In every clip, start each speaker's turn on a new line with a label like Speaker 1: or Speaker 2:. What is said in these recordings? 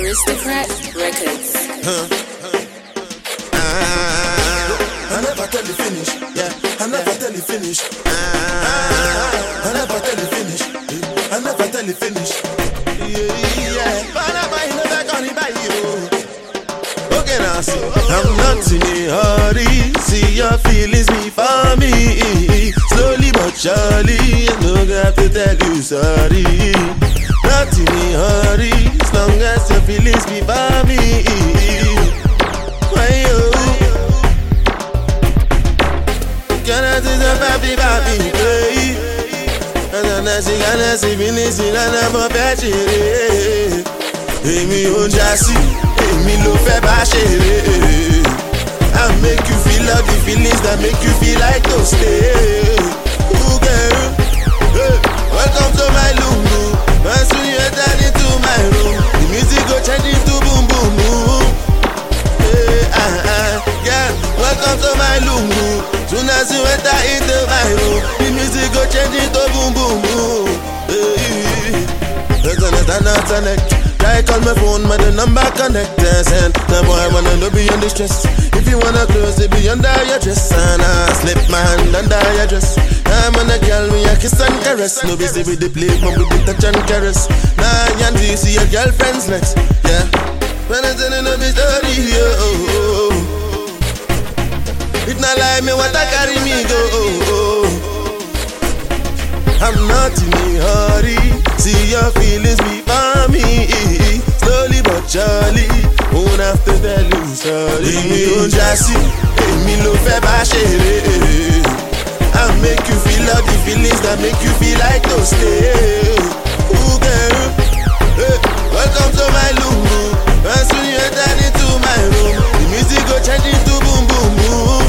Speaker 1: Aristocrat Records.
Speaker 2: I never tell you finish. Yeah, I never tell you finish. I never tell you finish. I never tell you finish. Yeah. Okay, now see, I'm not in a hurry. See your feelings before me. Slowly but surely, I don't have to tell you sorry. Not in a hurry, as long as your feelings before me. Why you? Can I do the baby play? And I see finish it and I'm a bachelor. Èmi ò ń jásí, èmi ló fẹ́ bá ṣeré. I make you feel all the feelings that make you feel like to stay. Ooh, girl, hey, welcome to my room. As soon you enter into my room, the music go change into boom boom boom. Hey, girl, welcome to my room. Soon as you enter into my room, the music go change into boom boom boom. Hey, I call my phone, but the number connected. And the boy wanna know beyond the stress. If you wanna close it, be under your dress. And I slip my hand under your dress. I'm on a girl with a kiss and caress. No busy with the play, but with the touch and caress. Nah, you do you see your girlfriend's next? Yeah. When I'm telling no be story, oh. If not like me, what I carry me go, I'm not in a hurry. See your feelings before me. Slowly but surely, won't have to tell you sorry. Èmi ò ń jásí, èmi ló fẹ́ bá ṣeré. I make you feel all the feelings that make you feel like to stay. Ooh, girl, hey, welcome to my room. As soon you enter into my room, the music go change into boom boom boom.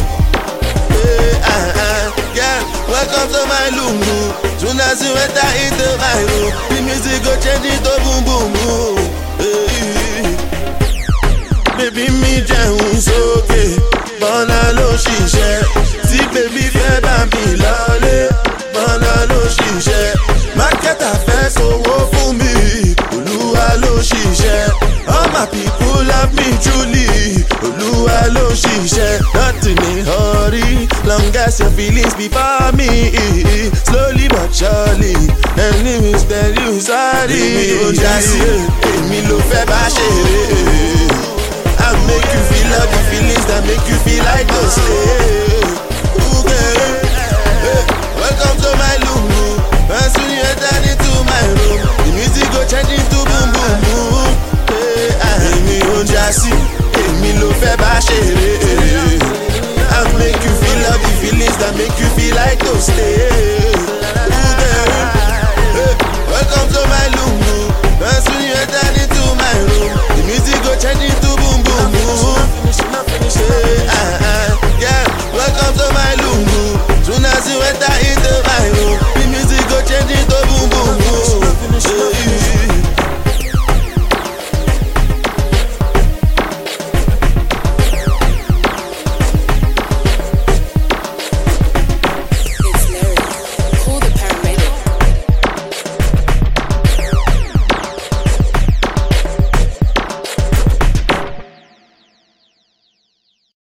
Speaker 2: Hey, girl, welcome to my room. Soon as you enter into my room, the music go change into boom boom boom. Hey. Baby mi jẹun sókè, bọ́lá ló ṣiṣẹ́. Tí baby fẹ́ bá mi lọ́lé, bọ́lá ló ṣiṣẹ́. Mákẹ́tà fẹ́ sanwó fún mi, Olúwa ló ṣiṣẹ́. All my people love me truly, Olúwa ló ṣiṣẹ́. Not in a hurry, long as your feelings before me. Slowly but surely, enemies tell you sorry. Èmi ò ń jásí, èmi ló fẹ́ bá ṣeré. I make you feel all the feelings that make you feel like to stay. Ooh, girl, hey, welcome to my room. As soon you enter into my room, the music go change into boom boom boom. Hey, èmi ò ń jásí, èmi ló fẹ́ bá ṣeré. I make you feel all the feelings that make you feel like to stay. Ooh, girl, hey, welcome to my room. As soon you enter into my room, the music go change into boom boom boom. Hey, yeah, welcome to my room. Soon as you enter in